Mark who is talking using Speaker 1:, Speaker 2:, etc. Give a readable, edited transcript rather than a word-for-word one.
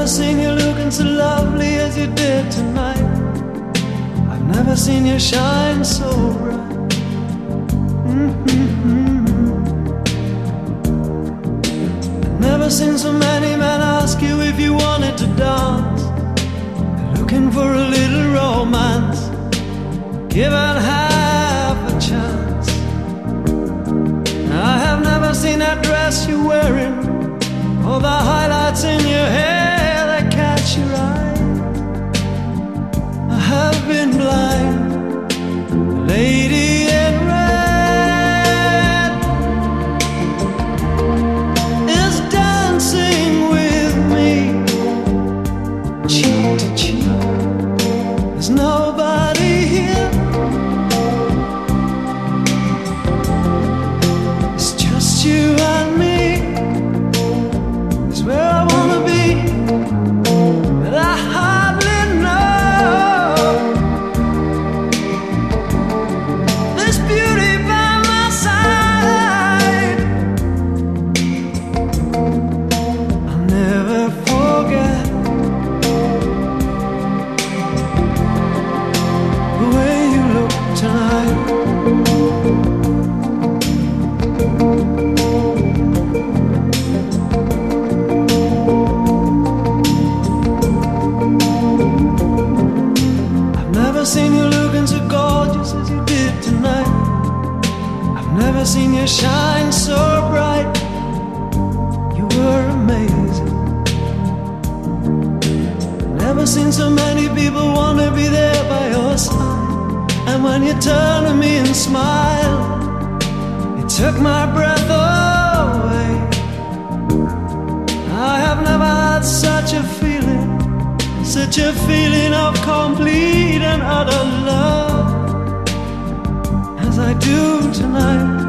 Speaker 1: never seen you looking so lovely as you did tonight. I've never seen you shine so bright. I've never seen so many men ask you if you wanted to dance. They're looking for a little romance, given half a chance. I have never seen that dress you're wearing, or the highlights in your hair that catch your eye. I have been blind, lady in red is dancing with me, cheek to cheek. There's nobody here, it's just you and me. Where I wanna be, but I hardly know. This beauty by my side, I'll never forget the way you look tonight. Seen you looking so gorgeous as you did tonight. I've never seen you shine so bright. You were amazing. Never seen so many people want to be there by your side. And when you turn to me and smile, it took my breath away. I have never had such a feeling, such a feeling of complete and utter love as I do tonight.